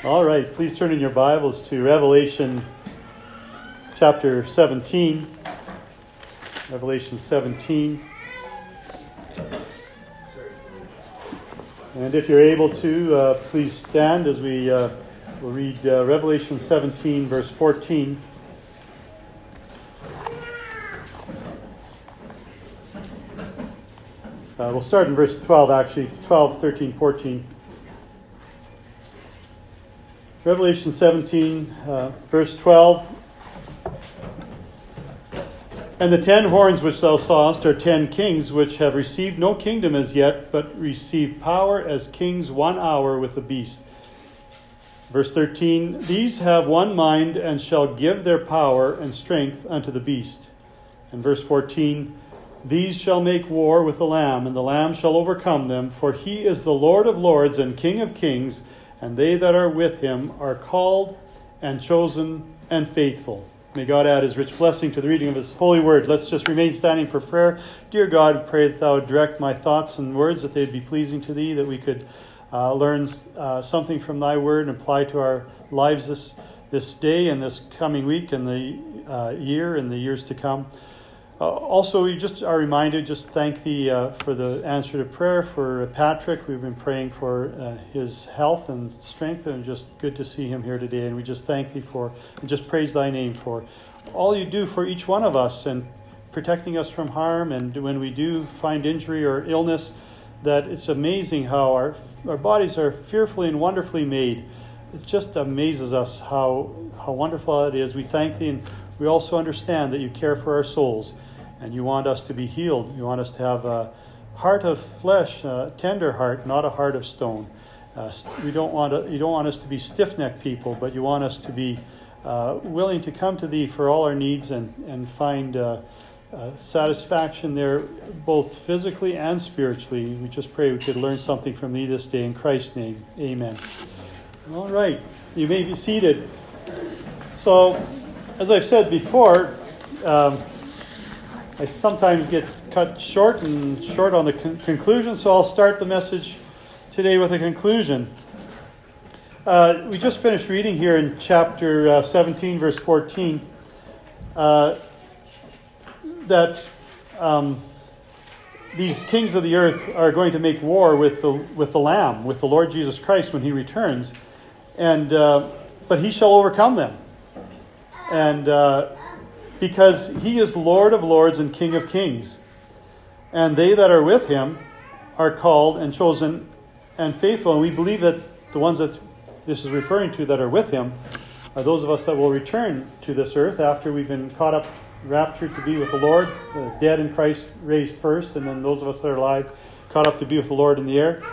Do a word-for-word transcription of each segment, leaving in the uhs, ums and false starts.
All right, please turn in your Bibles to Revelation chapter seventeen. Revelation seventeen. And if you're able to, uh, please stand as we uh, will read uh, Revelation seventeen, verse fourteen. Uh, we'll start in verse twelve, actually, twelve, thirteen, fourteen. Revelation seventeen, uh, verse twelve. And the ten horns which thou sawest are ten kings, which have received no kingdom as yet, but receive power as kings one hour with the beast. Verse thirteen, these have one mind, and shall give their power and strength unto the beast. And verse fourteen, these shall make war with the Lamb, and the Lamb shall overcome them, for he is the Lord of lords and King of kings, and they that are with him are called and chosen and faithful. May God add his rich blessing to the reading of his holy word. Let's just remain standing for prayer. Dear God, pray that thou would direct my thoughts and words, that they'd be pleasing to thee, that we could uh, learn uh, something from thy word and apply to our lives this, this day and this coming week and the uh, year and the years to come. Uh, also, we just are reminded, just thank thee uh, for the answer to prayer for Patrick. We've been praying for uh, his health and strength, and just good to see him here today. And we just thank thee for, and just praise thy name for all you do for each one of us and protecting us from harm. And when we do find injury or illness, that it's amazing how our, our bodies are fearfully and wonderfully made. It just amazes us how, how wonderful it is. We thank thee, and we also understand that you care for our souls and you want us to be healed. You want us to have a heart of flesh, a tender heart, not a heart of stone. Uh, we don't want to, you don't want us to be stiff-necked people, but you want us to be uh, willing to come to thee for all our needs and, and find uh, uh, satisfaction there, both physically and spiritually. We just pray we could learn something from thee this day. In Christ's name, amen. All right, you may be seated. So, as I've said before, um, I sometimes get cut short and short on the con- conclusion, so I'll start the message today with a conclusion. Uh, we just finished reading here in chapter uh, seventeen, verse fourteen, uh, that um, these kings of the earth are going to make war with the with the Lamb, with the Lord Jesus Christ when he returns, and uh, but he shall overcome them. And uh, because he is Lord of lords and King of kings. And they that are with him are called and chosen and faithful. And we believe that the ones that this is referring to that are with him are those of us that will return to this earth after we've been caught up, raptured to be with the Lord, the dead in Christ raised first, and then those of us that are alive caught up to be with the Lord in the air.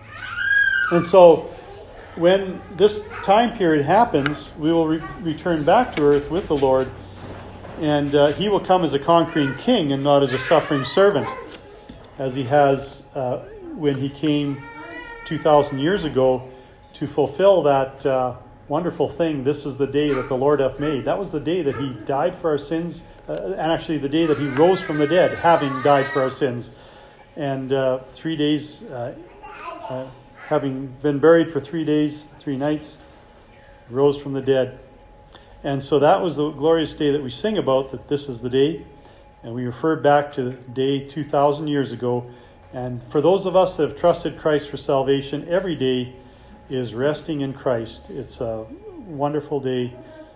And so when this time period happens, we will re- return back to earth with the Lord, and uh, he will come as a conquering king and not as a suffering servant, as he has uh, when he came two thousand years ago to fulfill that uh, wonderful thing. This is the day that the Lord hath made. That was the day that he died for our sins, uh, and actually the day that he rose from the dead, having died for our sins. And uh, three days... Uh, uh, having been buried for three days, three nights, rose from the dead. And so that was the glorious day that we sing about, that this is the day. And we refer back to the day two thousand years ago. And for those of us that have trusted Christ for salvation, every day is resting in Christ. It's a wonderful day,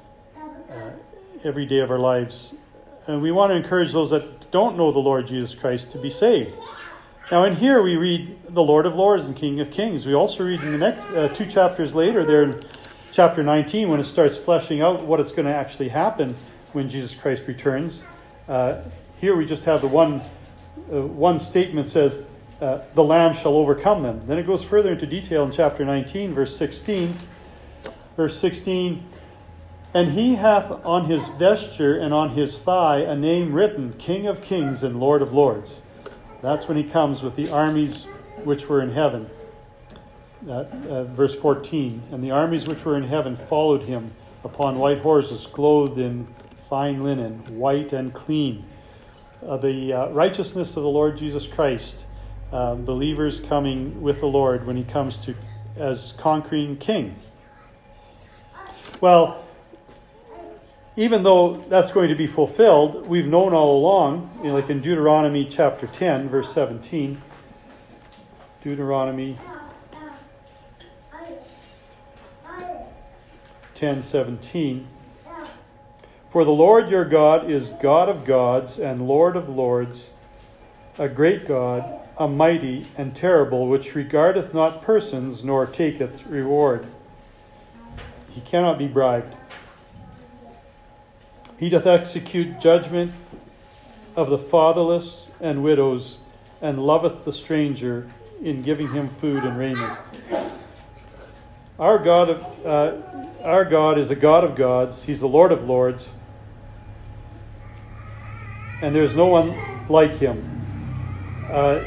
uh, every day of our lives. And we want to encourage those that don't know the Lord Jesus Christ to be saved. Now in here we read the Lord of Lords and King of Kings. We also read in the next uh, two chapters later there in chapter nineteen, when it starts fleshing out what is going to actually happen when Jesus Christ returns. Uh, here we just have the one uh, one statement says, uh, the Lamb shall overcome them. Then it goes further into detail in chapter nineteen, verse sixteen. Verse sixteen, and he hath on his vesture and on his thigh a name written, King of Kings and Lord of Lords. That's when he comes with the armies which were in heaven. That, uh, verse fourteen, and the armies which were in heaven followed him upon white horses, clothed in fine linen, white and clean. Uh, the uh, righteousness of the Lord Jesus Christ, uh, believers coming with the Lord when he comes to as conquering king. Well, even though that's going to be fulfilled, we've known all along, you know, like in Deuteronomy chapter ten, verse seventeen. Deuteronomy ten seventeen. For the Lord your God is God of gods and Lord of lords, a great God, a mighty and terrible, which regardeth not persons, nor taketh reward. He cannot be bribed. He doth execute judgment of the fatherless and widows, and loveth the stranger in giving him food and raiment. Our God, of, uh, our God is a God of gods. He's the Lord of lords. And there's no one like him. Uh,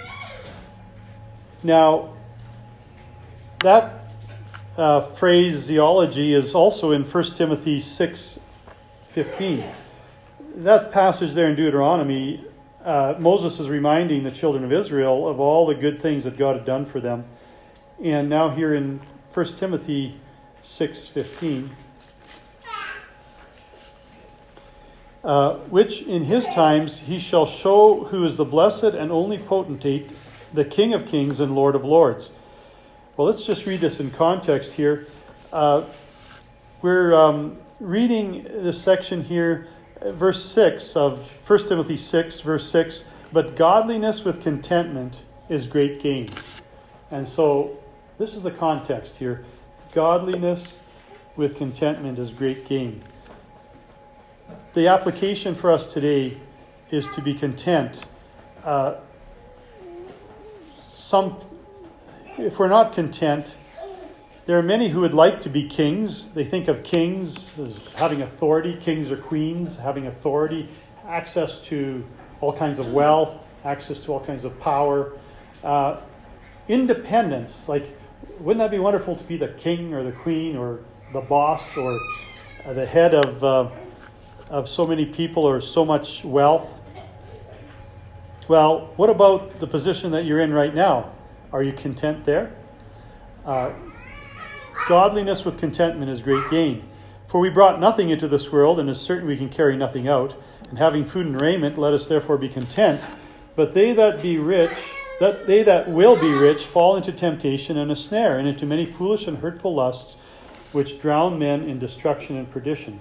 now, that uh, phraseology is also in First Timothy six fifteen. That passage there in Deuteronomy, uh, Moses is reminding the children of Israel of all the good things that God had done for them. And now here in First Timothy six fifteen, uh, which in his times he shall show who is the blessed and only potentate, the King of kings and Lord of lords. Well, let's just read this in context here. Uh, we're um, reading this section here, verse six of First Timothy six, verse six, but godliness with contentment is great gain. And so this is the context here. Godliness with contentment is great gain. The application for us today is to be content. Uh, some, if we're not content, there are many who would like to be kings. They think of kings as having authority, kings or queens, having authority, access to all kinds of wealth, access to all kinds of power. Uh, independence, like, wouldn't that be wonderful to be the king or the queen or the boss or uh, the head of uh, of so many people or so much wealth? Well, what about the position that you're in right now? Are you content there? Uh, godliness with contentment is great gain. For we brought nothing into this world, and is certain we can carry nothing out. And having food and raiment, let us therefore be content. But they that be rich, that they that will be rich, fall into temptation and a snare, and into many foolish and hurtful lusts, which drown men in destruction and perdition.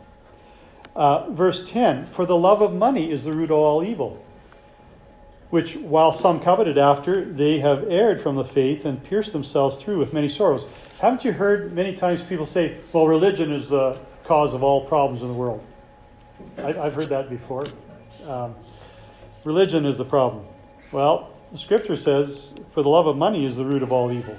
Uh, verse ten, for the love of money is the root of all evil, which while some coveted after, they have erred from the faith and pierced themselves through with many sorrows. Haven't you heard many times people say, well, religion is the cause of all problems in the world? I, I've heard that before. Um, religion is the problem. Well, the scripture says, for the love of money is the root of all evil.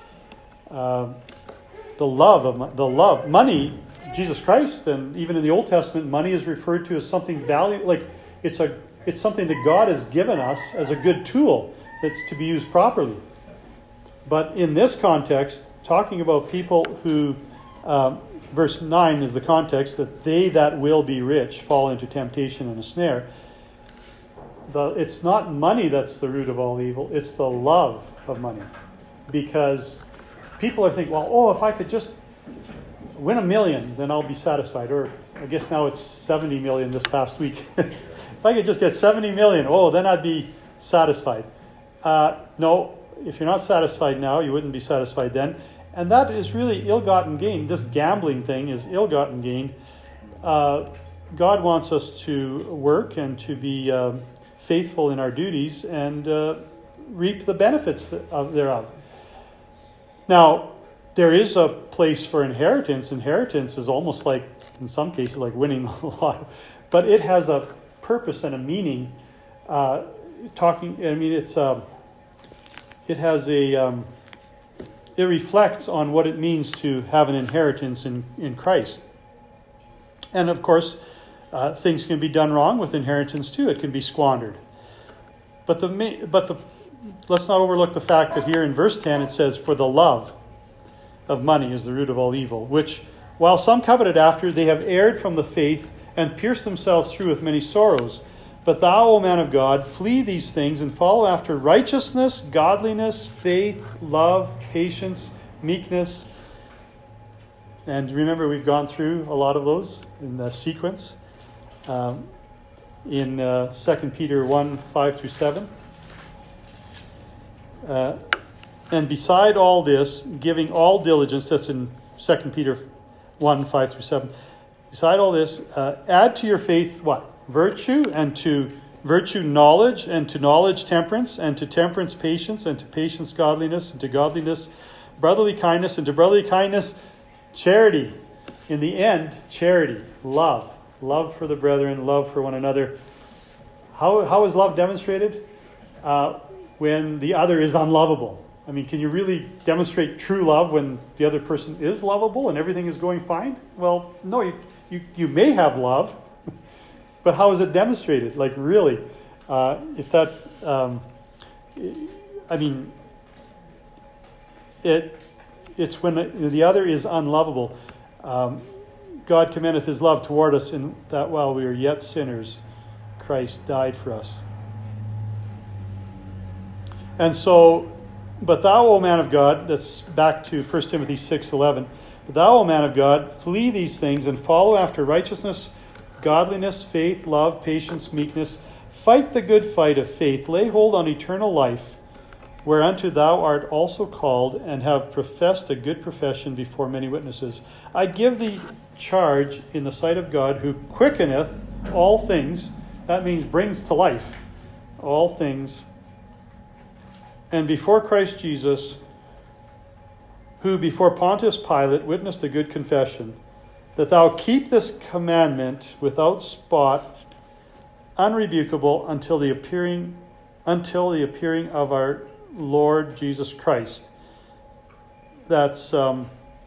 Uh, the love of the love money, Jesus Christ, and even in the Old Testament, money is referred to as something valuable. Like it's a it's something that God has given us as a good tool that's to be used properly. But in this context, talking about people who, um, verse nine is the context, that they that will be rich fall into temptation and a snare. The, it's not money that's the root of all evil, it's the love of money. Because people are thinking, well, oh, if I could just win a million, then I'll be satisfied. Or I guess now it's seventy million this past week. If I could just get seventy million, oh, then I'd be satisfied. Uh, no, if you're not satisfied now, you wouldn't be satisfied then. And that is really ill-gotten gain. This gambling thing is ill-gotten gain. Uh, God wants us to work and to be uh, faithful in our duties and uh, reap the benefits of thereof. Now, there is a place for inheritance. Inheritance is almost like, in some cases, like winning the lotto. But it has a purpose and a meaning. Uh, talking, I mean, it's uh, it has a, um, it reflects on what it means to have an inheritance in, in Christ. And of course, uh, things can be done wrong with inheritance too. It can be squandered. But the but the let's not overlook the fact that here in verse ten it says, for the love of money is the root of all evil, which while some coveted after, they have erred from the faith and pierced themselves through with many sorrows. But thou, O man of God, flee these things and follow after righteousness, godliness, faith, love, patience, meekness. And remember, we've gone through a lot of those in the sequence um, in uh, Second Peter one, five through seven. Uh, and beside all this, giving all diligence, that's in Second Peter one, five through seven. Beside all this, uh, add to your faith what? Virtue, and to virtue knowledge, and to knowledge temperance, and to temperance patience, and to patience godliness, and to godliness brotherly kindness, and to brotherly kindness charity. In the end, charity, love. Love for the brethren, love for one another. How, how is love demonstrated? Uh, when the other is unlovable. I mean, can you really demonstrate true love when the other person is lovable and everything is going fine? Well, no, you, you, you may have love, but how is it demonstrated? Like, really, uh, if that, um, I mean, it it's when the other is unlovable. Um, God commendeth his love toward us in that while we are yet sinners, Christ died for us. And so, but thou, O man of God, that's back to First Timothy six eleven. But thou, O man of God, flee these things and follow after righteousness, godliness, faith, love, patience, meekness. Fight the good fight of faith. Lay hold on eternal life, whereunto thou art also called, and have professed a good profession before many witnesses. I give thee charge in the sight of God, who quickeneth all things. That means brings to life all things. And before Christ Jesus, who before Pontius Pilate witnessed a good confession, that thou keep this commandment without spot, unrebukable, until the appearing, until the appearing of our Lord Jesus Christ. That's um,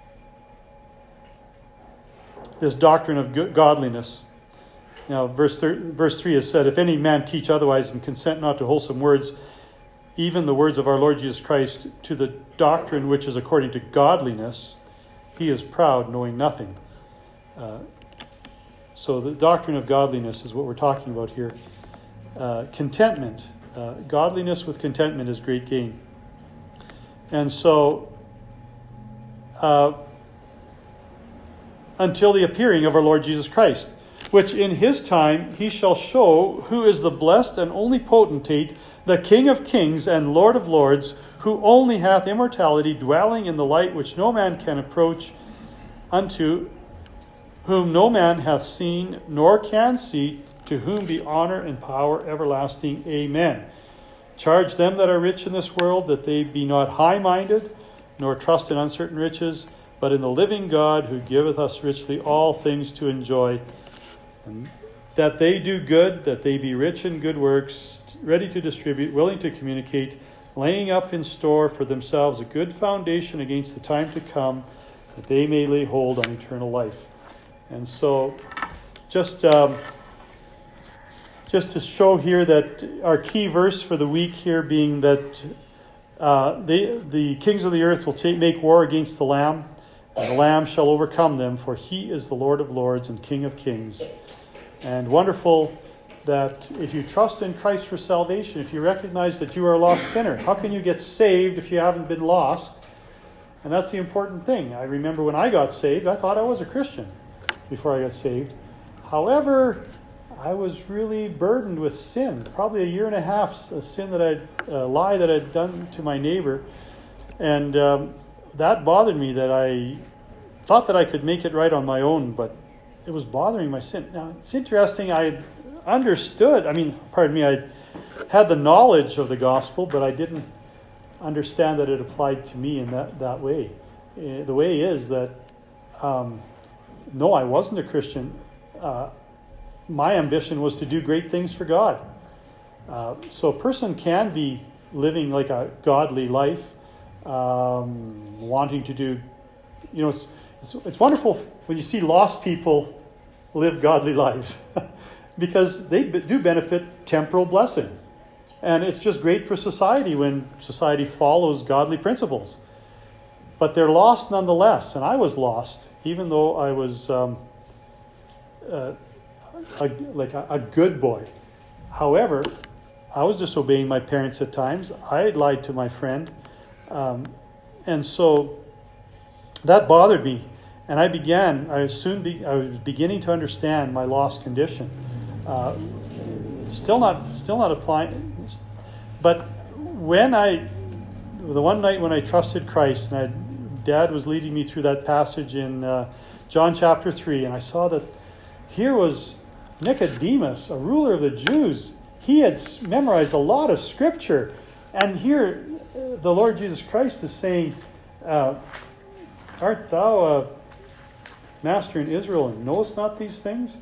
this doctrine of good, godliness. Now, verse thir- verse three is said, if any man teach otherwise and consent not to wholesome words, even the words of our Lord Jesus Christ, to the doctrine which is according to godliness, he is proud, knowing nothing. Uh, so the doctrine of godliness is what we're talking about here. Uh, contentment. Uh, godliness with contentment is great gain. And so, uh, until the appearing of our Lord Jesus Christ, which in his time he shall show who is the blessed and only potentate, the King of kings and Lord of lords, who only hath immortality, dwelling in the light which no man can approach unto, whom no man hath seen nor can see, to whom be honor and power everlasting. Amen. Charge them that are rich in this world, that they be not high-minded, nor trust in uncertain riches, but in the living God, who giveth us richly all things to enjoy. And that they do good, that they be rich in good works, ready to distribute, willing to communicate, laying up in store for themselves a good foundation against the time to come, that they may lay hold on eternal life. And so, just um, just to show here that our key verse for the week here being that uh, they, the kings of the earth will take, make war against the Lamb, and the Lamb shall overcome them, for he is the Lord of lords and King of kings. And wonderful that if you trust in Christ for salvation, if you recognize that you are a lost sinner, how can you get saved if you haven't been lost? And that's the important thing. I remember when I got saved, I thought I was a Christian before I got saved. However, I was really burdened with sin, probably a year and a half, a sin that I'd, a lie that I'd done to my neighbor. And um, that bothered me, that I thought that I could make it right on my own, but it was bothering my sin. Now, it's interesting, I understood, I mean, pardon me, I had the knowledge of the gospel, but I didn't understand that it applied to me in that, that way. Uh, the way is that, um, no, I wasn't a Christian. Uh, my ambition was to do great things for God. Uh, so a person can be living like a godly life, um, wanting to do, you know, it's, it's, it's wonderful when you see lost people live godly lives because they do benefit temporal blessing. And it's just great for society when society follows godly principles. But they're lost nonetheless, and I was lost, even though I was um, uh, a, like a, a good boy. However, I was disobeying my parents at times. I had lied to my friend. Um, and so that bothered me. and I began, I was soon be, I was beginning to understand my lost condition. Uh, still not, still not applying. But when I, the one night when I trusted Christ, and I, Dad was leading me through that passage in uh, John chapter three, and I saw that here was Nicodemus, a ruler of the Jews. He had memorized a lot of scripture, and here uh, the Lord Jesus Christ is saying, uh, art thou a master in Israel and knowest not these things?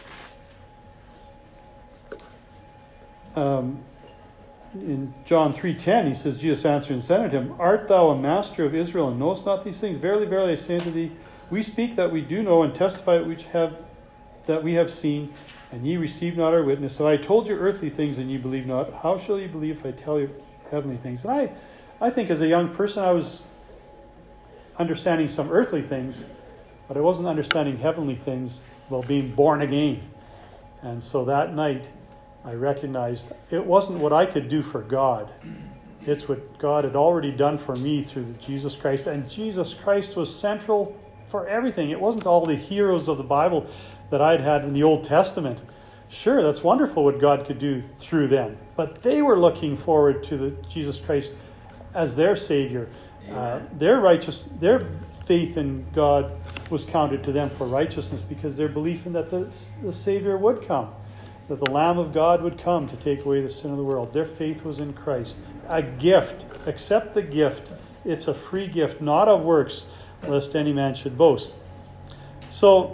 Um, in John three ten, he says, Jesus answered and said unto him, art thou a master of Israel and knowest not these things? Verily, verily, I say unto thee, we speak that we do know and testify which have that we have seen, and ye receive not our witness. So I told you earthly things, and ye believe not. How shall ye believe if I tell you heavenly things? And I, I think as a young person, I was understanding some earthly things, but I wasn't understanding heavenly things while being born again. And so that night, I recognized it wasn't what I could do for God. It's what God had already done for me through the Jesus Christ. And Jesus Christ was central for everything. It wasn't all the heroes of the Bible that I'd had in the Old Testament. Sure, that's wonderful what God could do through them. But they were looking forward to the Jesus Christ as their Savior. Uh, their righteous, their faith in God was counted to them for righteousness because their belief in that the, the Savior would come, that the Lamb of God would come to take away the sin of the world. Their faith was in Christ. A gift. Accept the gift. It's a free gift, not of works, lest any man should boast. So,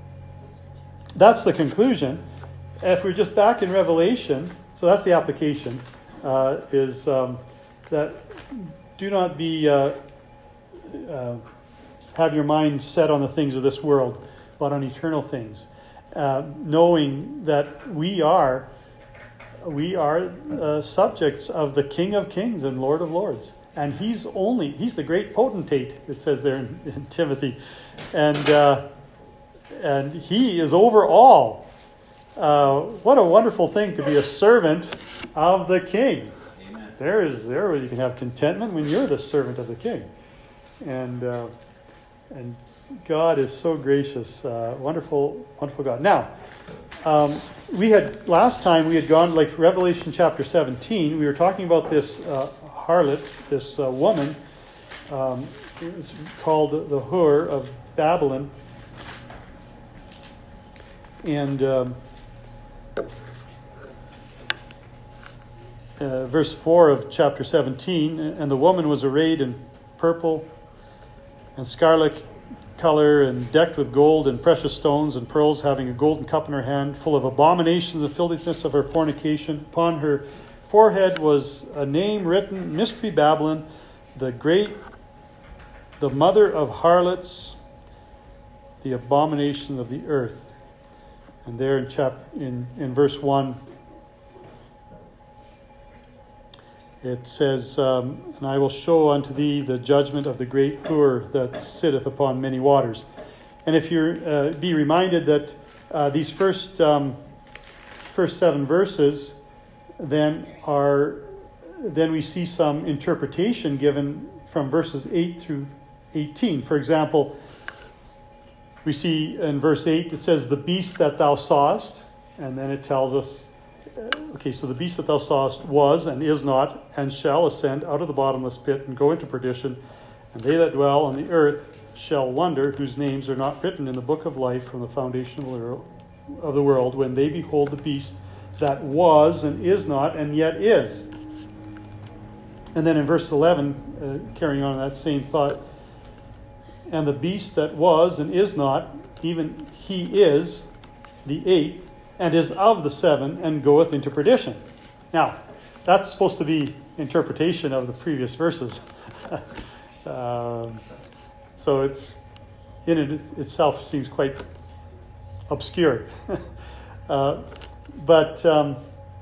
that's the conclusion. If we're just back in Revelation, so that's the application, uh, is um, that do not be, uh, uh, have your mind set on the things of this world, but on eternal things. Uh, knowing that we are, we are uh, subjects of the King of Kings and Lord of Lords. And he's only, he's the great potentate, it says there in, in Timothy. And, uh, and he is over all. Uh, what a wonderful thing to be a servant of the King. Amen. There is there you can have contentment when you're the servant of the King. And uh, and God is so gracious, uh, wonderful, wonderful God. Now, um, we had last time we had gone like Revelation chapter seventeen. We were talking about this uh, harlot, this uh, woman. Um, it's called the Whore of Babylon. And um, uh, verse four of chapter seventeen, and the woman was arrayed in purple and scarlet color and decked with gold and precious stones and pearls, having a golden cup in her hand, full of abominations and filthiness of her fornication. Upon her forehead was a name written, Mystery Babylon, the great, the mother of harlots, the abomination of the earth. And there in chap in, in verse one, it says, um, and I will show unto thee the judgment of the great whore that sitteth upon many waters. And if you uh, be reminded that uh, these first um, first seven verses, then are then we see some interpretation given from verses eight through eighteen. For example, we see in verse eight, it says, the beast that thou sawest, and then it tells us, okay, so the beast that thou sawest was and is not, and shall ascend out of the bottomless pit and go into perdition, and they that dwell on the earth shall wonder, whose names are not written in the book of life from the foundation of the world, when they behold the beast that was and is not, and yet is. And then in verse eleven, uh, carrying on that same thought, and the beast that was and is not, even he is the eighth, and is of the seven, and goeth into perdition. Now, that's supposed to be interpretation of the previous verses. uh, so it's in it itself seems quite obscure. uh, but um,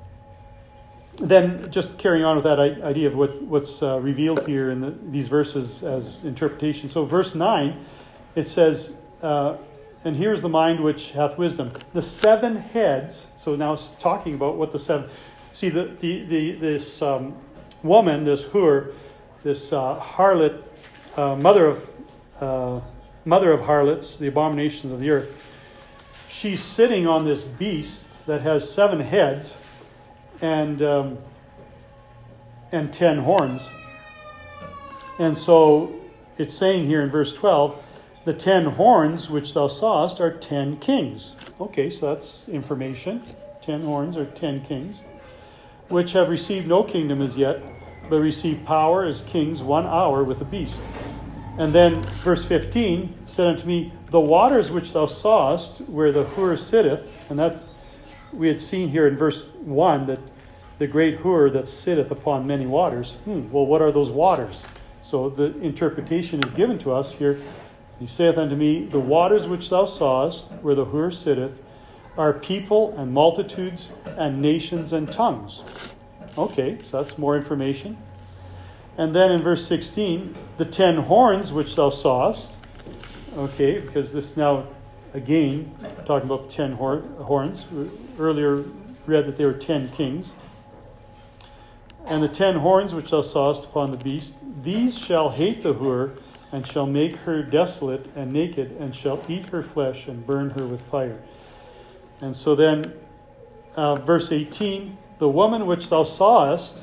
then just carrying on with that idea of what, what's uh, revealed here in the, these verses as interpretation. So verse nine, it says, uh, and here's the mind which hath wisdom. The seven heads, so now it's talking about what the seven, see the, the, the this um, woman, this whore, this uh, harlot, uh, mother of uh, mother of harlots, the abominations of the earth. She's sitting on this beast that has seven heads and um, and ten horns. And so it's saying here in verse twelve, the ten horns which thou sawest are ten kings. Okay, so that's information. Ten horns are ten kings, which have received no kingdom as yet, but receive power as kings one hour with the beast. And then verse fifteen said unto me, the waters which thou sawest, where the Hur sitteth, and that's, we had seen here in verse one that the great Hur that sitteth upon many waters. Hmm, well, what are those waters? So the interpretation is given to us here. He saith unto me, the waters which thou sawest, where the Hur sitteth, are people and multitudes and nations and tongues. Okay, so that's more information. And then in verse sixteen, the ten horns which thou sawest. Okay, because this now, again, talking about the ten hor- horns. We earlier read that there were ten kings. And the ten horns which thou sawest upon the beast, these shall hate the Hur, and shall make her desolate and naked, and shall eat her flesh and burn her with fire. And so then, uh, verse eighteen, the woman which thou sawest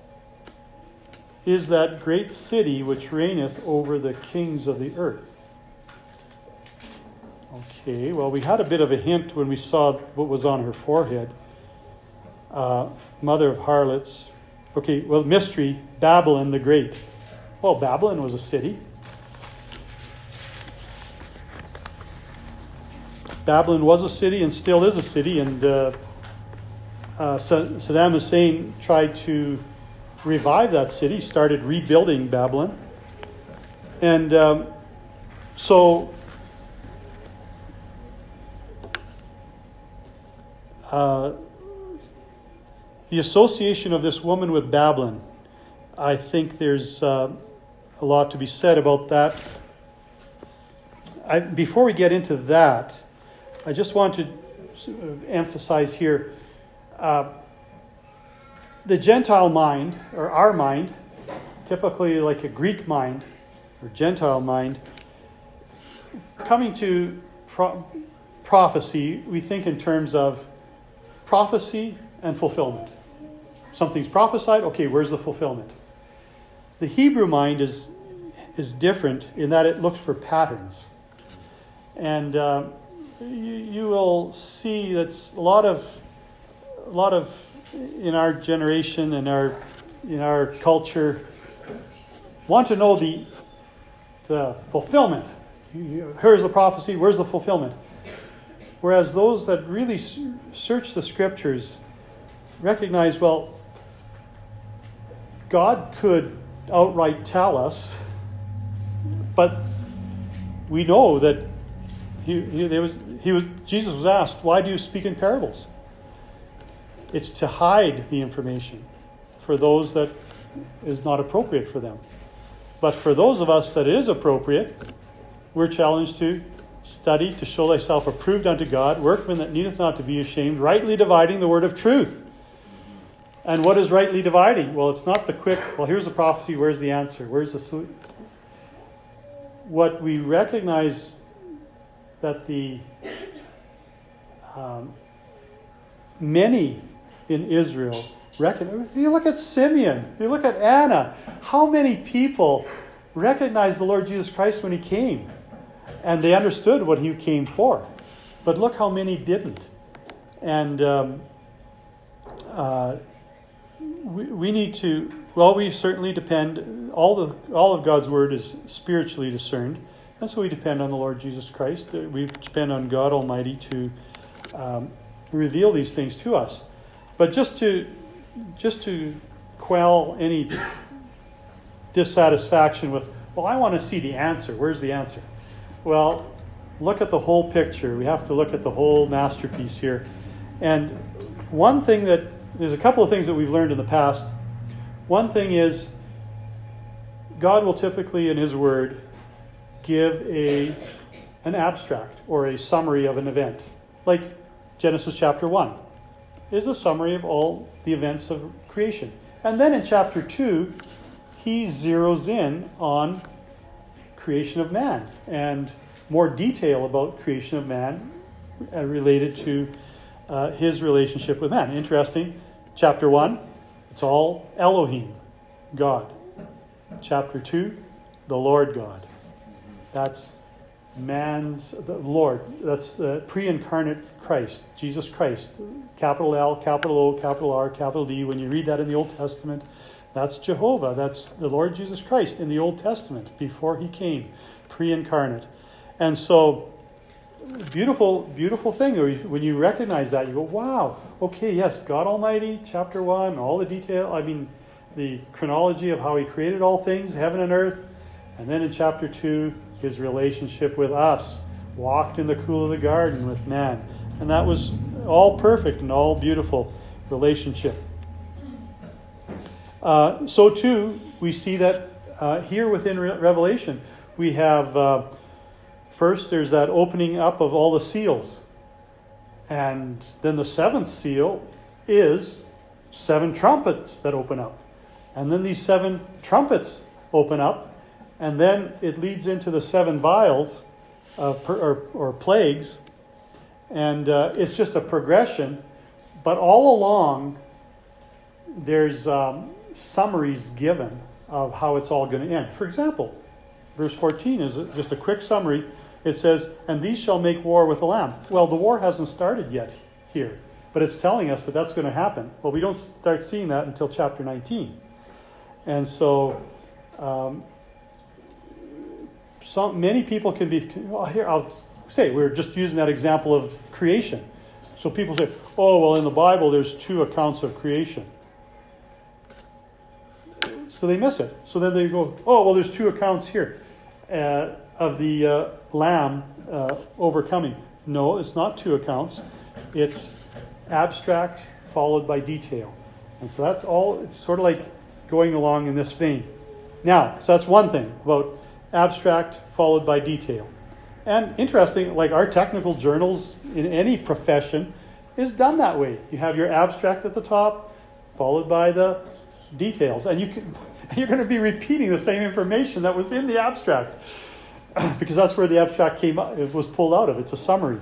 is that great city which reigneth over the kings of the earth. Okay, well, we had a bit of a hint when we saw what was on her forehead. Uh, mother of harlots. Okay, well, mystery, Babylon the Great. Well, Babylon was a city. Babylon was a city and still is a city, and uh, uh, Saddam Hussein tried to revive that city, started rebuilding Babylon. And um, so uh, the association of this woman with Babylon, I think there's uh, a lot to be said about that. I, before we get into that, I just want to emphasize here, uh, the Gentile mind, or our mind, typically like a Greek mind, or Gentile mind, coming to pro- prophecy, we think in terms of prophecy and fulfillment. Something's prophesied, okay, where's the fulfillment? The Hebrew mind is is different in that it looks for patterns. And uh, you, you will see that's a lot of a lot of in our generation and our in our culture want to know the the fulfillment. Here's the prophecy, where's the fulfillment? Whereas those that really search the scriptures recognize, well, God could outright tell us, but we know that he, he, there was, he was, Jesus was asked, why do you speak in parables? It's to hide the information for those that is not appropriate for them. But for those of us that it is appropriate, we're challenged to study, to show thyself approved unto God, workman that needeth not to be ashamed, rightly dividing the word of truth. And what is rightly dividing? Well, it's not the quick, well, here's the prophecy, where's the answer? Where's the solution? What we recognize that the um, many in Israel reckon, you look at Simeon, you look at Anna, how many people recognized the Lord Jesus Christ when he came? And they understood what he came for. But look how many didn't. And um, uh, we, we need to, well, we certainly depend, all the all of God's word is spiritually discerned. And so we depend on the Lord Jesus Christ. We depend on God Almighty to um, reveal these things to us. But just to just to quell any dissatisfaction with, well, I want to see the answer. Where's the answer? Well, look at the whole picture. We have to look at the whole masterpiece here. And one thing that, there's a couple of things that we've learned in the past. One thing is, God will typically in his word give a an abstract or a summary of an event. Like Genesis chapter one is a summary of all the events of creation. And then in chapter two, he zeroes in on creation of man and more detail about creation of man uh, related to uh, his relationship with man. Interesting. Chapter one, it's all Elohim, God. Chapter two, the Lord God. That's man's, the Lord. That's the pre-incarnate Christ, Jesus Christ. Capital L, capital O, capital R, capital D. When you read that in the Old Testament, that's Jehovah. That's the Lord Jesus Christ in the Old Testament before he came, pre-incarnate. And so, beautiful, beautiful thing. When you recognize that, you go, wow, okay, yes, God Almighty, chapter one, all the detail, I mean, the chronology of how he created all things, heaven and earth. And then in chapter two, his relationship with us, walked in the cool of the garden with man. And that was all perfect and all beautiful relationship. Uh, so too, we see that uh, here within Re- Revelation, we have, uh, first there's that opening up of all the seals. And then the seventh seal is seven trumpets that open up. And then these seven trumpets open up. And then it leads into the seven vials of per, or, or plagues. And uh, it's just a progression. But all along, there's um, summaries given of how it's all going to end. For example, verse fourteen is just a quick summary. It says, and these shall make war with the Lamb. Well, the war hasn't started yet here. But it's telling us that that's going to happen. Well, we don't start seeing that until chapter nineteen. And so... Um, Some, many people can be, well, here, I'll say, we're just using that example of creation. So people say, oh, well, in the Bible, there's two accounts of creation. So they miss it. So then they go, oh, well, there's two accounts here uh, of the uh, Lamb uh, overcoming. No, it's not two accounts. It's abstract followed by detail. And so that's all, it's sort of like going along in this vein. Now, so that's one thing about abstract followed by detail. And interesting, like our technical journals in any profession is done that way. You have your abstract at the top, followed by the details. And you can, you're going to be repeating the same information that was in the abstract because that's where the abstract came up, it was pulled out of. It's a summary.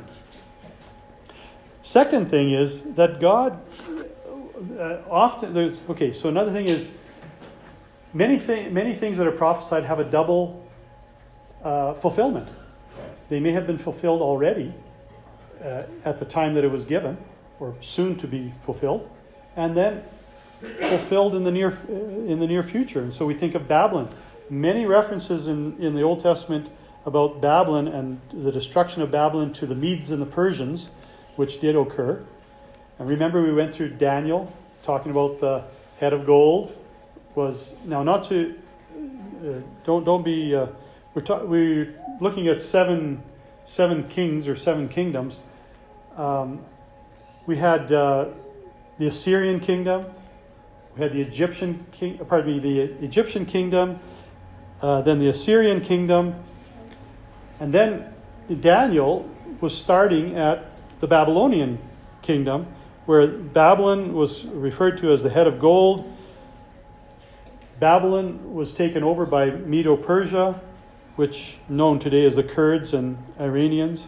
Second thing is that God uh, often, there's, okay, so another thing is many, th- many things that are prophesied have a double Uh, fulfillment. They may have been fulfilled already uh, at the time that it was given, or soon to be fulfilled, and then fulfilled in the near uh, in the near future. And so we think of Babylon. Many references in, in the Old Testament about Babylon and the destruction of Babylon to the Medes and the Persians, which did occur. And remember, we went through Daniel talking about the head of gold was now not to uh, don't don't be. Uh, We're, ta- we're looking at seven, seven kings or seven kingdoms. Um, we had uh, the Assyrian kingdom. We had the Egyptian king. Pardon me, the Egyptian kingdom. Uh, then the Assyrian kingdom, and then Daniel was starting at the Babylonian kingdom, where Babylon was referred to as the head of gold. Babylon was taken over by Medo-Persia, which known today as the Kurds and Iranians,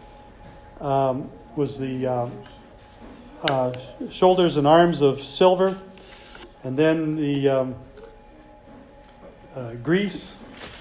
um, was the uh, uh, shoulders and arms of silver. And then the um, uh, Greece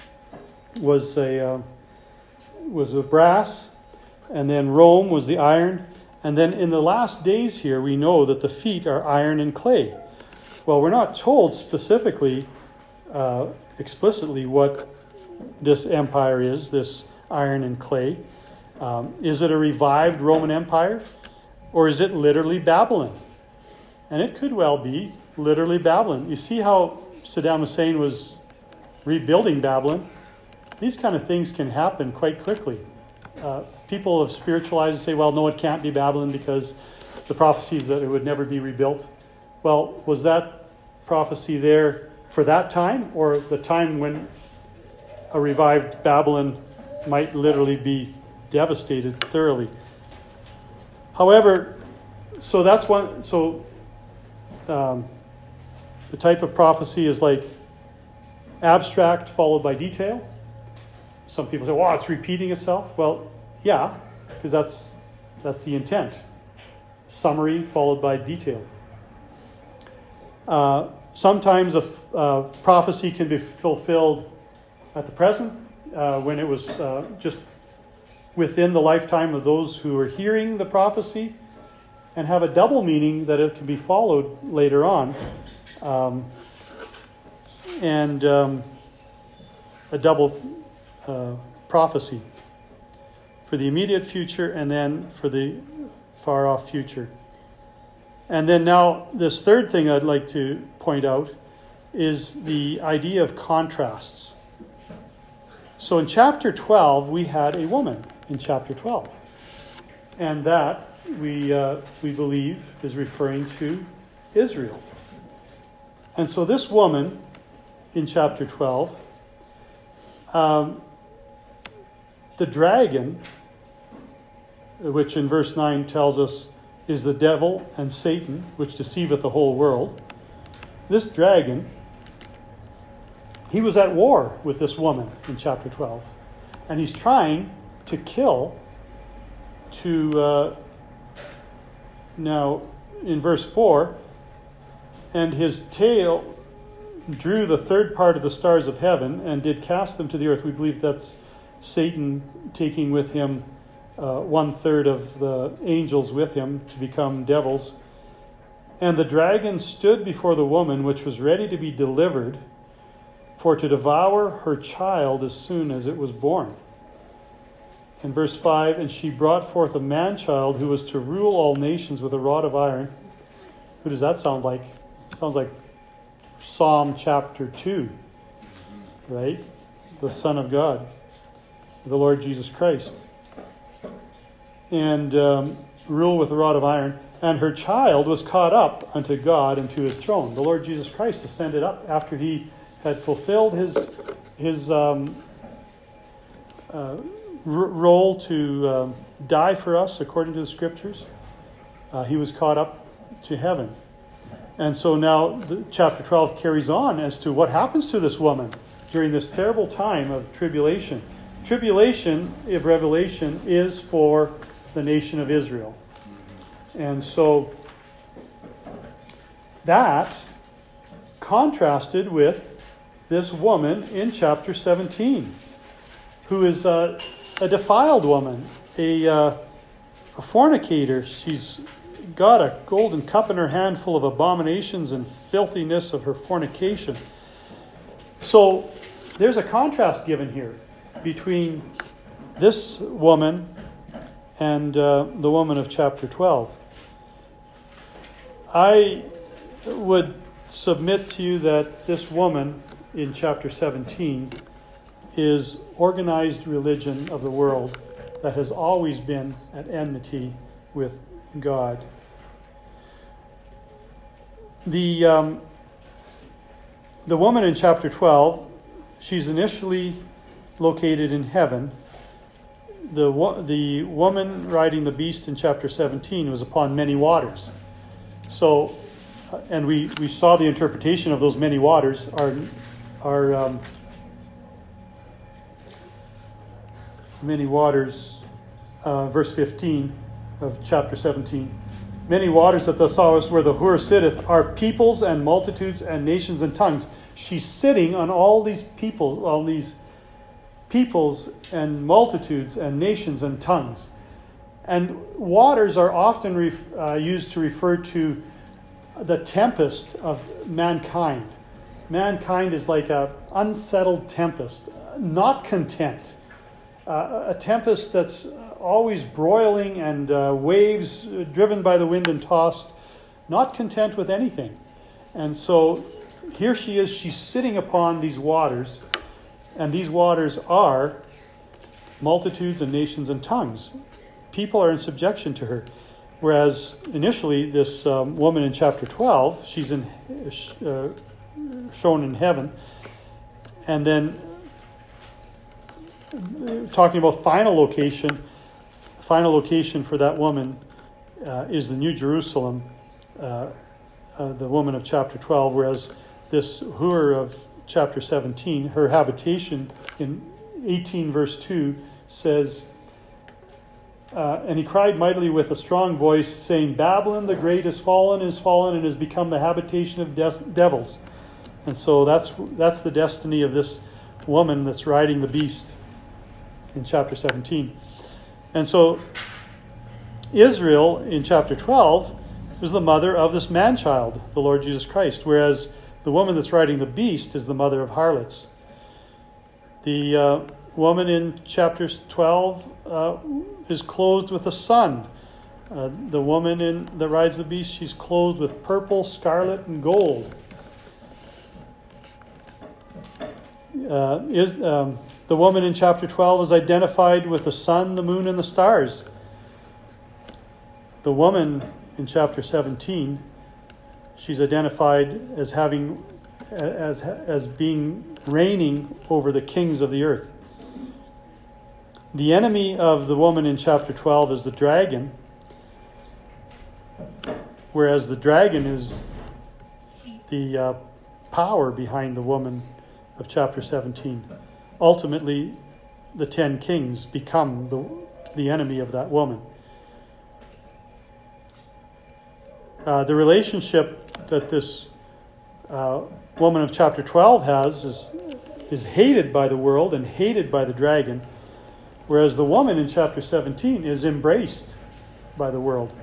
was a uh, was a brass, and then Rome was the iron. And then in the last days here, we know that the feet are iron and clay. Well, we're not told specifically, uh, explicitly what this empire is, this iron and clay. Um, is it a revived Roman Empire? Or is it literally Babylon? And it could well be literally Babylon. You see how Saddam Hussein was rebuilding Babylon? These kind of things can happen quite quickly. Uh, people have spiritualized and say, well, no, it can't be Babylon because the prophecy is that it would never be rebuilt. Well, was that prophecy there for that time, or the time when a revived Babylon might literally be devastated thoroughly? However, so that's one. So um, the type of prophecy is like abstract followed by detail. some people say, well, it's repeating itself. Well, yeah, because that's that's the intent. Summary followed by detail. Uh, sometimes a uh, prophecy can be fulfilled at the present, uh, when it was uh, just within the lifetime of those who are hearing the prophecy, and have a double meaning that it can be followed later on. Um, and um, a double uh, prophecy for the immediate future and then for the far off future. And then now this third thing I'd like to point out is the idea of contrasts. So in chapter twelve, we had a woman in chapter twelve. And that, we uh, we believe, is referring to Israel. And so this woman in chapter twelve, um, the dragon, which in verse nine tells us is the devil and Satan, which deceiveth the whole world. This dragon, he was at war with this woman in chapter twelve. And he's trying to kill, to, uh, now in verse four, and his tail drew the third part of the stars of heaven and did cast them to the earth. We believe that's Satan taking with him uh, one third of the angels with him to become devils. And the dragon stood before the woman, which was ready to be delivered, for to devour her child as soon as it was born. In verse five, and she brought forth a man-child who was to rule all nations with a rod of iron. Who does that sound like? Sounds like Psalm chapter two, right? The Son of God, the Lord Jesus Christ. And um, rule with a rod of iron. And her child was caught up unto God and to his throne. The Lord Jesus Christ ascended up after he had fulfilled his his um, uh, r- role to um, die for us according to the Scriptures. Uh, he was caught up to heaven. And so now the, chapter twelve carries on as to what happens to this woman during this terrible time of tribulation. Tribulation, of Revelation, is for the nation of Israel. And so that contrasted with this woman in chapter seventeen, who is a, a defiled woman, a, uh, a fornicator. She's got a golden cup in her hand full of abominations and filthiness of her fornication. So there's a contrast given here between this woman and uh, the woman of chapter twelve. I would submit to you that this woman in chapter seventeen is organized religion of the world that has always been at enmity with God. The um, the woman in chapter twelve, she's initially located in heaven. The the woman riding the beast in chapter seventeen was upon many waters. So, and we, we saw the interpretation of those many waters are are um, many waters, uh, verse fifteen of chapter seventeen. Many waters that thou sawest where the whore sitteth are peoples and multitudes and nations and tongues. She's sitting on all these people, all these peoples and multitudes and nations and tongues. And waters are often ref, uh, used to refer to the tempest of mankind. Mankind is like an unsettled tempest, not content. Uh, a tempest that's always broiling and uh, waves driven by the wind and tossed, not content with anything. And so here she is, she's sitting upon these waters, and these waters are multitudes and nations and tongues. People are in subjection to her. Whereas initially this um, woman in chapter twelve, she's in, uh, shown in heaven. And then talking about final location, final location for that woman uh, is the New Jerusalem, uh, uh, the woman of chapter twelve, whereas this Hur of chapter seventeen, her habitation in eighteen, verse two says, uh, and he cried mightily with a strong voice, saying, Babylon the great is fallen, is fallen, and has become the habitation of des- devils. And so that's that's the destiny of this woman that's riding the beast in chapter seventeen. And so Israel in chapter twelve was the mother of this man-child, the Lord Jesus Christ, whereas the woman that's riding the beast is the mother of harlots. The uh, woman in chapter twelve uh, is clothed with a sun. Uh, the woman in that rides the beast, she's clothed with purple, scarlet, and gold. Uh, is um, the woman in chapter twelve is identified with the sun, the moon, and the stars. The woman in chapter seventeen, she's identified as having, as as being reigning over the kings of the earth. The enemy of the woman in chapter twelve is the dragon, whereas the dragon is the uh, power behind the woman of chapter seventeen. Ultimately, the ten kings become the, the enemy of that woman. Uh, the relationship that this uh, woman of chapter twelve has is, is hated by the world and hated by the dragon, whereas the woman in chapter seventeen is embraced by the world.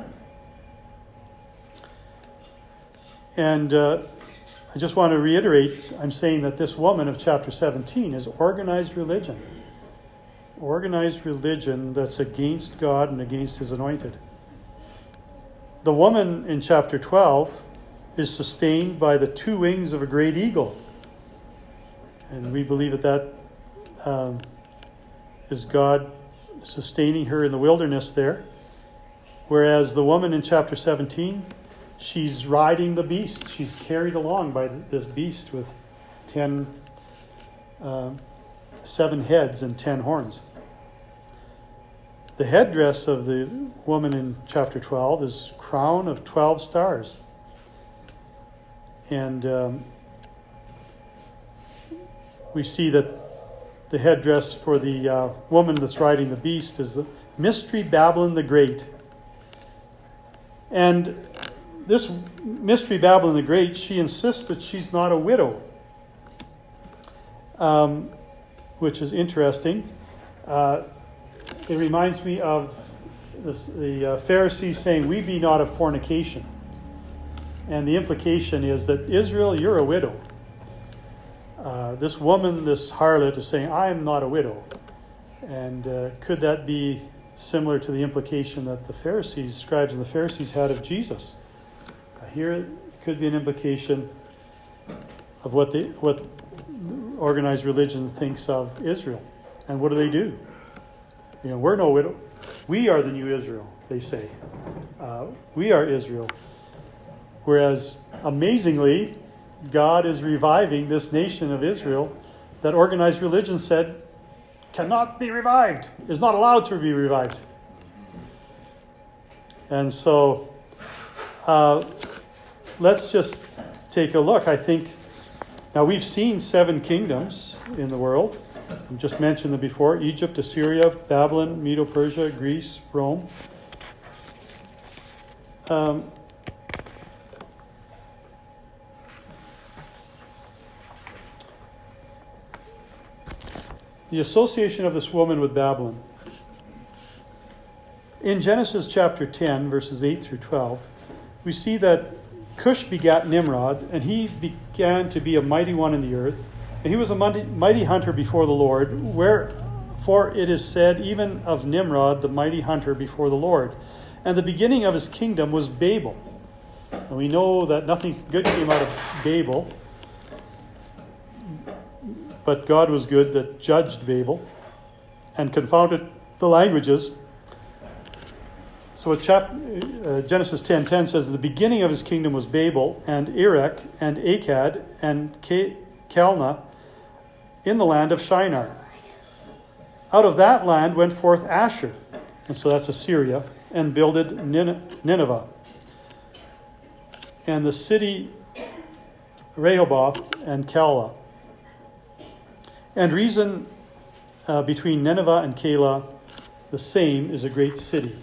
And uh, I just want to reiterate, I'm saying that this woman of chapter seventeen is organized religion. Organized religion that's against God and against His anointed. The woman in chapter twelve is sustained by the two wings of a great eagle. And we believe that that um, is God sustaining her in the wilderness there. Whereas the woman in chapter seventeen, she's riding the beast. She's carried along by this beast with ten, uh, seven heads and ten horns. The headdress of the woman in chapter twelve is crown of twelve stars. And um, we see that the headdress for the uh, woman that's riding the beast is the Mystery Babylon the Great. And this Mystery Babylon the Great, she insists that she's not a widow, um, which is interesting. Uh, it reminds me of this, the uh, Pharisees saying, "We be not of fornication." And the implication is that, Israel, you're a widow. Uh, this woman, this harlot, is saying, I am not a widow. And uh, could that be similar to the implication that the Pharisees, scribes and the Pharisees had of Jesus? Uh, here it could be an implication of what the what organized religion thinks of Israel. And what do they do? You know, we're no widow. We are the new Israel, they say. Uh, we are Israel. Whereas, amazingly, God is reviving this nation of Israel that organized religion said cannot be revived, is not allowed to be revived. And so, uh, let's just take a look. I think, now we've seen seven kingdoms in the world. I just mentioned them before: Egypt, Assyria, Babylon, Medo-Persia, Greece, Rome. Um, The association of this woman with Babylon. In Genesis chapter ten, verses eight through twelve, we see that Cush begat Nimrod, and he began to be a mighty one in the earth. And he was a mighty, mighty hunter before the Lord, wherefore it is said, even of Nimrod, the mighty hunter before the Lord. And the beginning of his kingdom was Babel. And we know that nothing good came out of Babel. But God was good that judged Babel and confounded the languages. So chap, uh, Genesis ten ten says, the beginning of his kingdom was Babel, and Erech, and Akkad, and Calneh, in the land of Shinar. Out of that land went forth Ashur, and so that's Assyria, and builded Nineveh. And the city Rehoboth and Calah. And reason uh, between Nineveh and Calah, the same is a great city.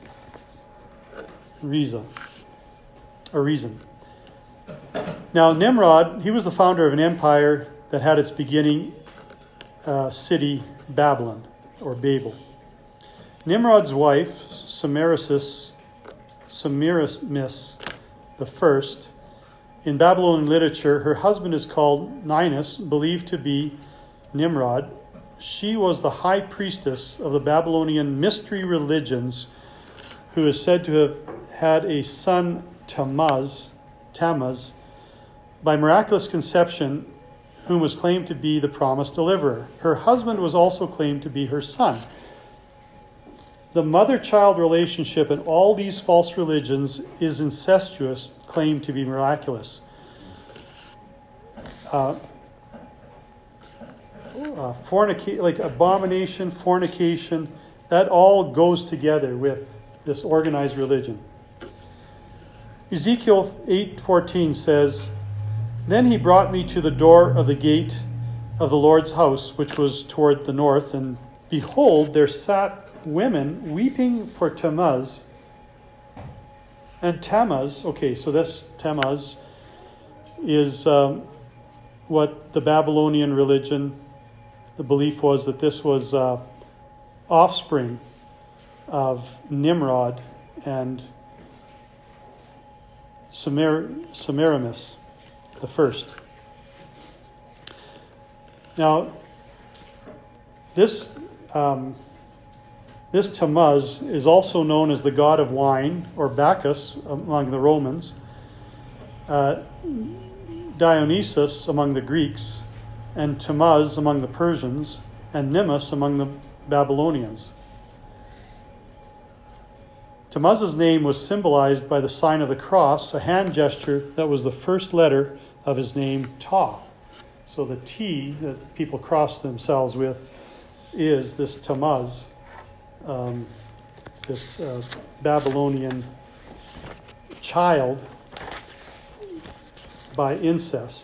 Reza, or reason. Now, Nimrod, he was the founder of an empire that had its beginning uh, city, Babylon, or Babel. Nimrod's wife, Semiramis, Semiramis the first, in Babylonian literature, her husband is called Ninus, believed to be Nimrod. She was the high priestess of the Babylonian mystery religions, who is said to have had a son, Tammuz, Tammuz, by miraculous conception, whom was claimed to be the promised deliverer. Her husband was also claimed to be her son. The mother-child relationship in all these false religions is incestuous, claimed to be miraculous. Uh, uh, fornica- like abomination, fornication, that all goes together with this organized religion. Ezekiel eight fourteen says, "Then he brought me to the door of the gate of the Lord's house, which was toward the north, and behold, there sat women weeping for Tammuz." And Tammuz, okay, so this Tammuz is um, what the Babylonian religion, the belief was that this was uh, offspring of Nimrod and Semir- Semiramis the first. Now, this um, this Tammuz is also known as the god of wine, or Bacchus among the Romans, uh, Dionysus among the Greeks, and Tammuz among the Persians, and Nimbus among the Babylonians. Tammuz's name was symbolized by the sign of the cross, a hand gesture that was the first letter of his name, Ta. So the T that people cross themselves with is this Tammuz, um, this uh, Babylonian child by incest.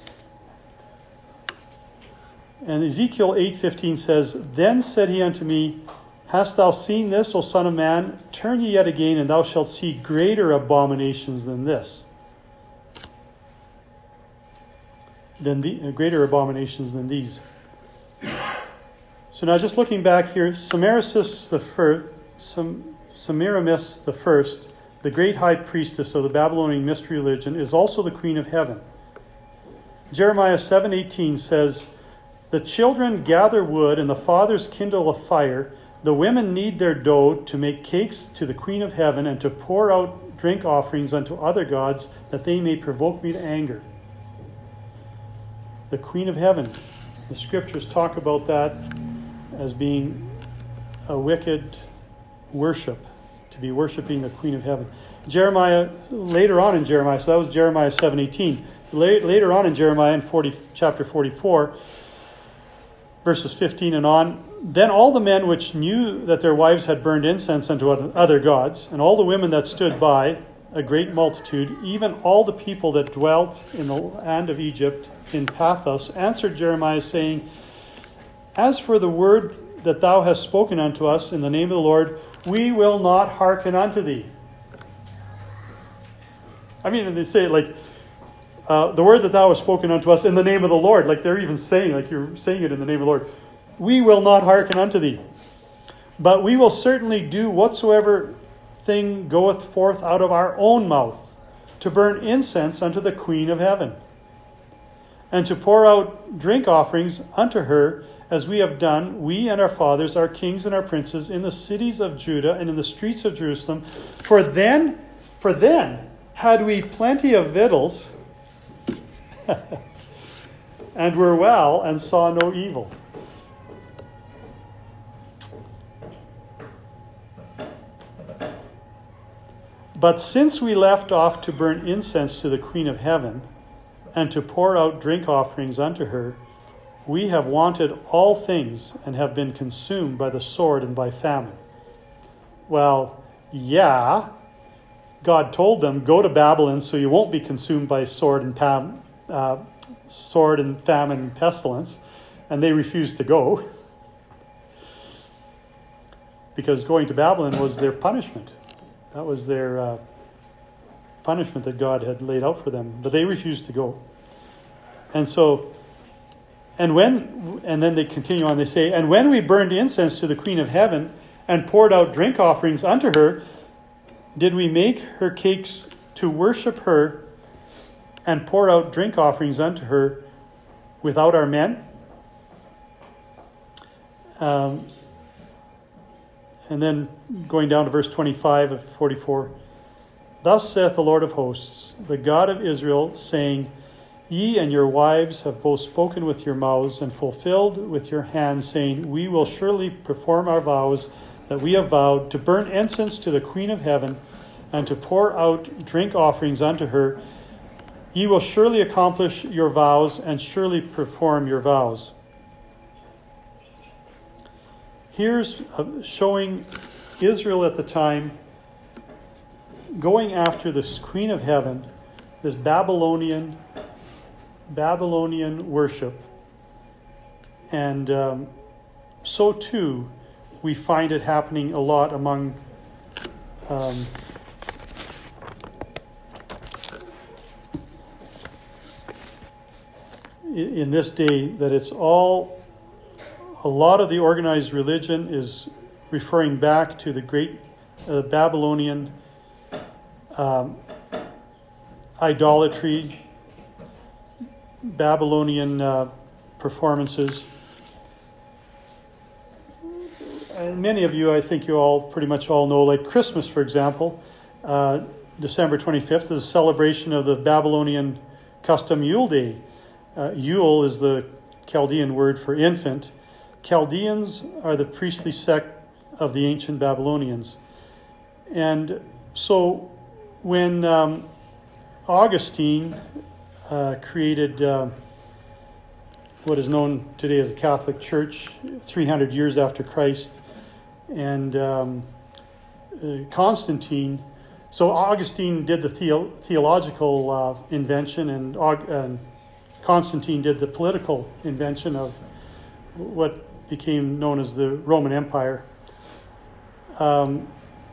And Ezekiel eight fifteen says, "Then said he unto me, Hast thou seen this, O son of man? Turn ye yet again, and thou shalt see greater abominations than this." Than the uh, greater abominations than these. So now, just looking back here, Semiramis the first, Sem, Semiramis the first, the great high priestess of the Babylonian mystery religion, is also the queen of heaven. Jeremiah seven eighteen says, "The children gather wood, and the fathers kindle a fire. The women knead their dough to make cakes to the queen of heaven, and to pour out drink offerings unto other gods, that they may provoke me to anger." The queen of heaven. The scriptures talk about that as being a wicked worship, to be worshiping the queen of heaven. Jeremiah, later on in Jeremiah, so that was Jeremiah seven eighteen. Later on in Jeremiah, in forty, chapter forty-four, verses fifteen and on, "Then all the men which knew that their wives had burned incense unto other gods, and all the women that stood by, a great multitude, even all the people that dwelt in the land of Egypt, in Pathos, answered Jeremiah, saying, As for the word that thou hast spoken unto us in the name of the Lord, we will not hearken unto thee." I mean, and they say, like, uh, the word that thou hast spoken unto us in the name of the Lord, like they're even saying, like you're saying it in the name of the Lord, "We will not hearken unto thee. But we will certainly do whatsoever thing goeth forth out of our own mouth, to burn incense unto the queen of heaven, and to pour out drink offerings unto her, as we have done, we and our fathers, our kings and our princes, in the cities of Judah and in the streets of Jerusalem. For then, for then had we plenty of victuals, and were well, and saw no evil." But since we left off to burn incense to the Queen of Heaven, and to pour out drink offerings unto her, we have wanted all things, and have been consumed by the sword and by famine. Well, yeah, God told them, go to Babylon so you won't be consumed by sword and pam, uh, sword and famine and pestilence, and they refused to go. because going to Babylon was their punishment. That was their uh, punishment that God had laid out for them. But they refused to go. And so, and when, and then they continue on, they say, and when we burned incense to the Queen of Heaven and poured out drink offerings unto her, did we make her cakes to worship her and pour out drink offerings unto her without our men? Um, and then going down to verse twenty-five of forty-four. Thus saith the Lord of hosts, the God of Israel, saying, Ye and your wives have both spoken with your mouths and fulfilled with your hands, saying, We will surely perform our vows that we have vowed, to burn incense to the Queen of Heaven and to pour out drink offerings unto her. Ye will surely accomplish your vows and surely perform your vows. Here's showing Israel at the time going after this Queen of Heaven, this Babylonian Babylonian worship. And um, so too, we find it happening a lot among um, in this day, that it's all, a lot of the organized religion is referring back to the great uh, Babylonian um, idolatry, Babylonian uh, performances. And many of you, I think you all pretty much all know, like Christmas, for example, uh, December twenty-fifth is a celebration of the Babylonian custom Yule Day. Uh, Yule is the Chaldean word for infant. Chaldeans are the priestly sect of the ancient Babylonians. And so when um, Augustine uh, created uh, what is known today as the Catholic Church, three hundred years after Christ, and um, uh, Constantine, so Augustine did the, theo- theological uh, invention, and, Aug- and Constantine did the political invention of what became known as the Roman Empire. Um,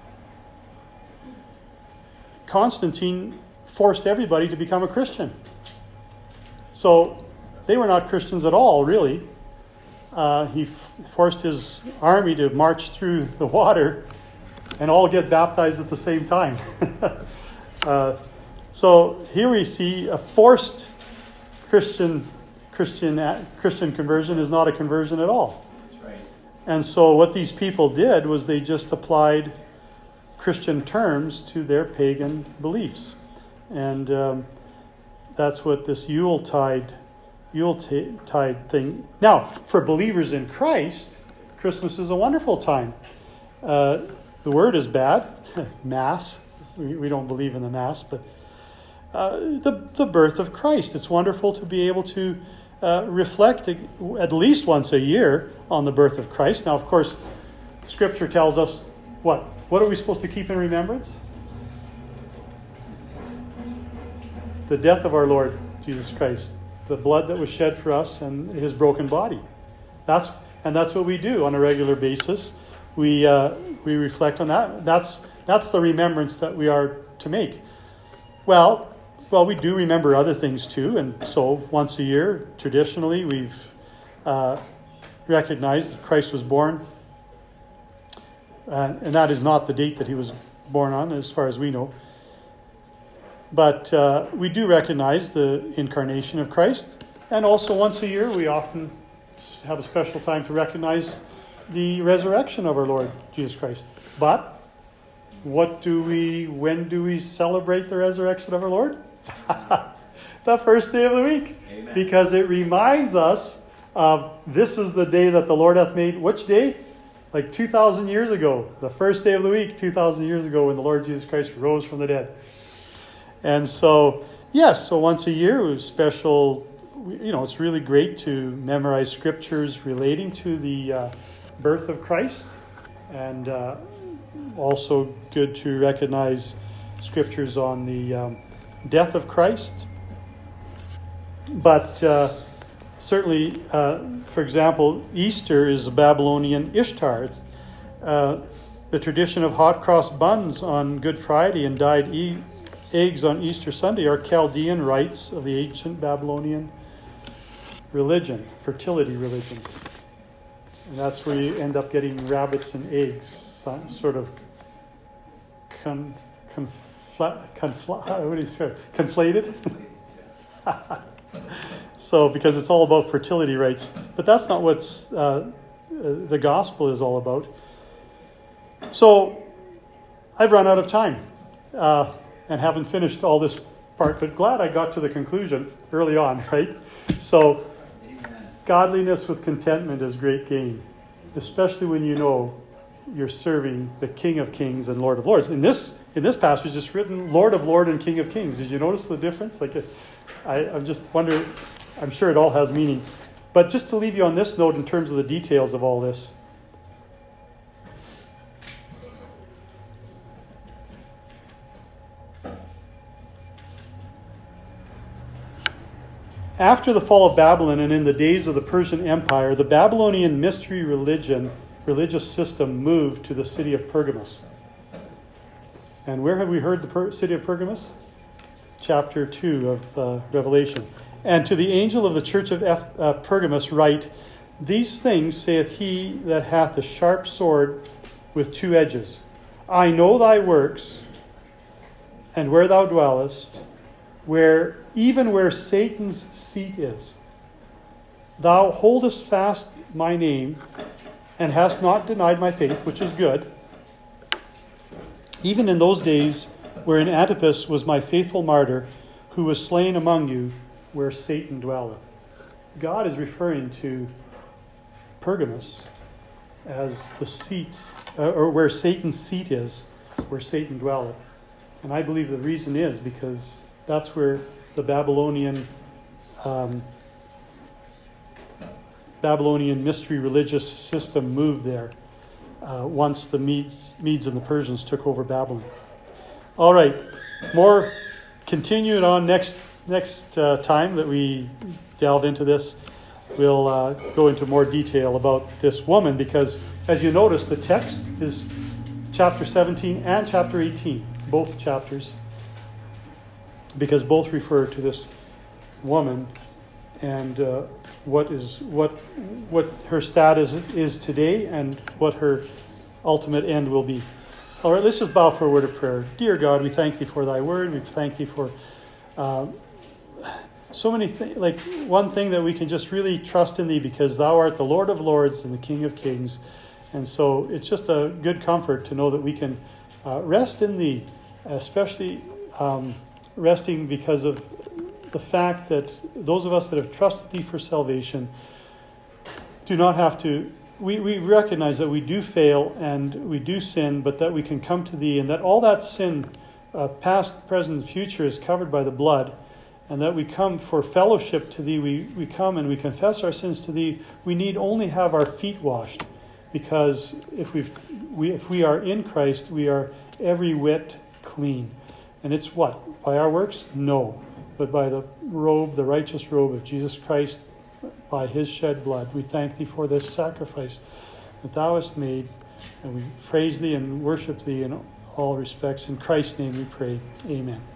Constantine forced everybody to become a Christian. So they were not Christians at all, really. Uh, he f- forced his army to march through the water and all get baptized at the same time. uh, so here we see a forced Christian Christian Christian conversion is not a conversion at all. That's right. And so what these people did was they just applied Christian terms to their pagan beliefs. And um, that's what this Yuletide, Yuletide thing. Now, for believers in Christ, Christmas is a wonderful time. Uh, the word is bad, Mass. We, we don't believe in the Mass, but uh, the, the birth of Christ. It's wonderful to be able to uh, reflect at least once a year on the birth of Christ. Now, of course, Scripture tells us what? What are we supposed to keep in remembrance? The death of our Lord Jesus Christ, the blood that was shed for us, and his broken body. That's and that's what we do on a regular basis. We uh, we reflect on that. That's that's the remembrance that we are to make. Well, well, we do remember other things too, and so once a year, traditionally, we've uh, recognized that Christ was born. Uh, and that is not the date that he was born on, as far as we know. But uh, we do recognize the incarnation of Christ. And also once a year, we often have a special time to recognize the resurrection of our Lord Jesus Christ. But what do we, when do we celebrate the resurrection of our Lord? The first day of the week. Amen. Because it reminds us of this is the day that the Lord hath made. Which day? Like two thousand years ago, the first day of the week, two thousand years ago, when the Lord Jesus Christ rose from the dead. And so, yes, so once a year, we have special, you know, it's really great to memorize scriptures relating to the uh, birth of Christ, and uh, also good to recognize scriptures on the um, death of Christ. But uh, certainly, uh, for example, Easter is a Babylonian Ishtar. uh, the tradition of hot cross buns on Good Friday and dyed e- eggs on Easter Sunday are Chaldean rites of the ancient Babylonian religion, fertility religion. And that's where you end up getting rabbits and eggs, sort of con, confla, confla, what do you say, conflated. So, because it's all about fertility rites. But that's not what uh, the gospel is all about. So, I've run out of time uh, and haven't finished all this part, but glad I got to the conclusion early on, right? So, godliness with contentment is great gain, especially when you know you're serving the King of Kings and Lord of Lords. In this in this passage, it's written Lord of Lords and King of Kings. Did you notice the difference? Like, I, I'm just wondering, I'm sure it all has meaning. But just to leave you on this note in terms of the details of all this. After the fall of Babylon and in the days of the Persian Empire, the Babylonian mystery religion, religious system moved to the city of Pergamos. And where have we heard the per- city of Pergamos? Chapter two of uh, Revelation. And to the angel of the church of F- uh, Pergamos write, These things saith he that hath the sharp sword with two edges. I know thy works, and where thou dwellest, where even where Satan's seat is. Thou holdest fast my name, and hast not denied my faith, which is good. Even in those days wherein Antipas was my faithful martyr, who was slain among you, where Satan dwelleth. God is referring to Pergamos as the seat, uh, or where Satan's seat is, where Satan dwelleth. And I believe the reason is because that's where the Babylonian um, Babylonian mystery religious system moved there uh, once the Medes, Medes and the Persians took over Babylon. All right, more continuing on next next uh, time that we delve into this. We'll uh, go into more detail about this woman because, as you notice, the text is chapter seventeen and chapter eighteen, both chapters, because both refer to this woman and uh, what is what what her status is today and what her ultimate end will be. All right, let's just bow for a word of prayer. Dear God, we thank thee for thy word. We thank thee for uh, so many things. Like one thing that we can just really trust in thee because thou art the Lord of Lords and the King of Kings. And so it's just a good comfort to know that we can uh, rest in thee, especially um, resting because of the fact that those of us that have trusted thee for salvation do not have to, we, we recognize that we do fail and we do sin, but that we can come to thee and that all that sin, uh, past, present, and future is covered by the blood, and that we come for fellowship to thee. We, we come and we confess our sins to thee. We need only have our feet washed, because if we've, we if we are in Christ, we are every whit clean. And it's what? By our works? No. But by the robe, the righteous robe of Jesus Christ, by his shed blood. We thank thee for this sacrifice that thou hast made, and we praise thee and worship thee in all respects. In Christ's name we pray. Amen.